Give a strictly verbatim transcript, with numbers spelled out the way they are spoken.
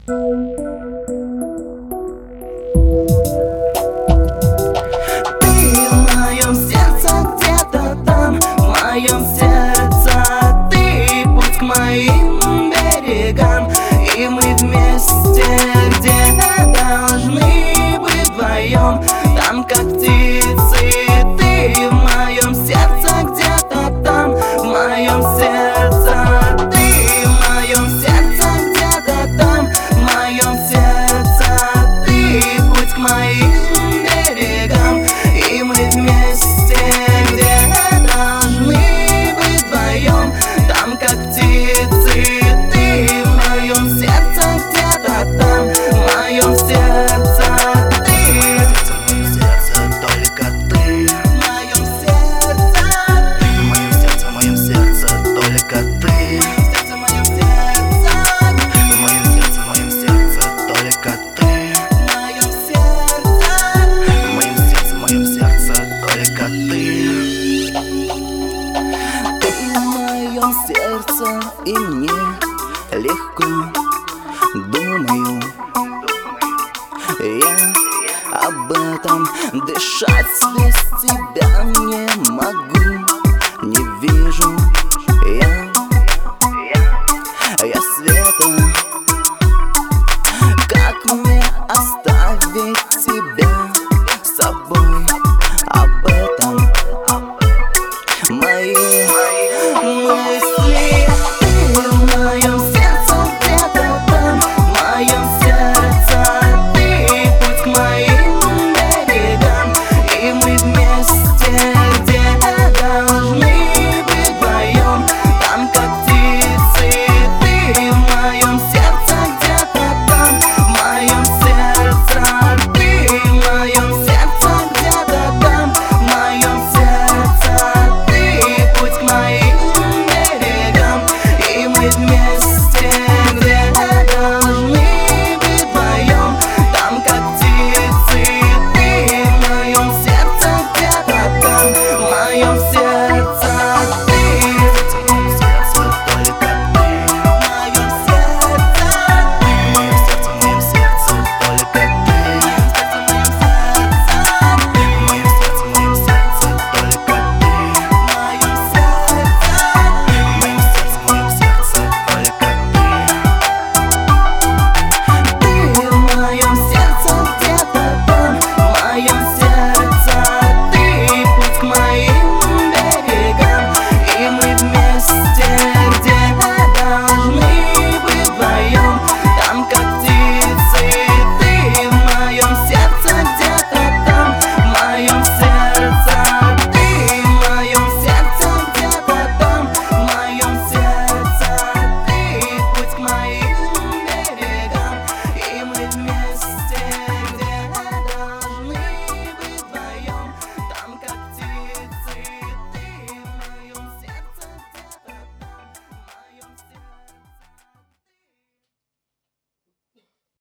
моем сердце где-то там, в моем сердце ты, путь к моим берегам. И мы вместе где-то должны быть вдвоем, там как птицы ты. В моем сердце где-то там, в моем сердце ты, в моем сердце где-то там, в моем сердце ты, путь к моим берегам. И мы вместе где-то должны быть вдвоем, там как птицы ты. В моем сердце где-то там, в моем сердце ты. В моем сердце только ты. В моем сердце ты. В моем сердце, в моем сердце только ты. В моем сердце, в моем сердце, в моем сердце только ты. В моем сердце, в моем сердце, в моем сердце только ты. Ты в моем сердце, и мне легко, думаю я об этом. Дышать без тебя не могу, не вижу